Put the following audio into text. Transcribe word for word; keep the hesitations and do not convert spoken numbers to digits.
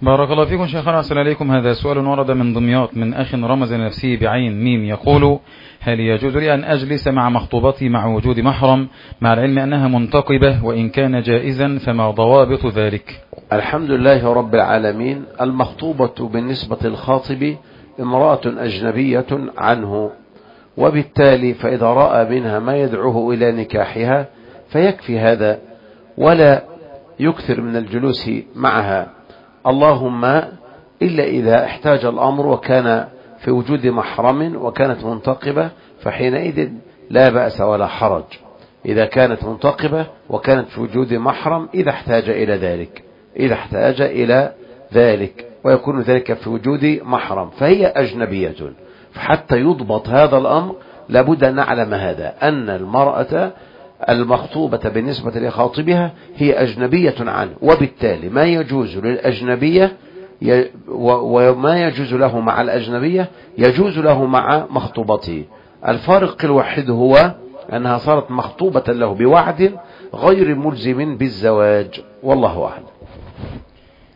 بارك الله فيكم شيخنا، أحسن عليكم. هذا سؤال ورد من دمياط من أخ رمز لنفسه بعين ميم، يقول: هل يجوز لي أن أجلس مع مخطوبتي مع وجود محرم، مع العلم أنها منتقبة، وإن كان جائزا فما ضوابط ذلك؟ الحمد لله رب العالمين. المخطوبة بالنسبة للخاطب امرأة أجنبية عنه، وبالتالي فإذا رأى منها ما يدعوه إلى نكاحها فيكفي هذا، ولا يكثر من الجلوس معها، اللهم إلا إذا احتاج الأمر وكان في وجود محرم وكانت منتقبة، فحينئذ لا بأس ولا حرج. إذا كانت منتقبة وكانت في وجود محرم، إذا احتاج إلى ذلك إذا احتاج إلى ذلك ويكون ذلك في وجود محرم، فهي أجنبية. فحتى يضبط هذا الأمر لابد أن نعلم هذا، أن المرأة المخطوبة بالنسبة لخاطبها هي أجنبية عنه، وبالتالي ما يجوز للأجنبية وما يجوز له مع الأجنبية يجوز له مع مخطوبته. الفارق الوحيد هو أنها صارت مخطوبة له بوعد غير ملزم بالزواج، والله أعلم.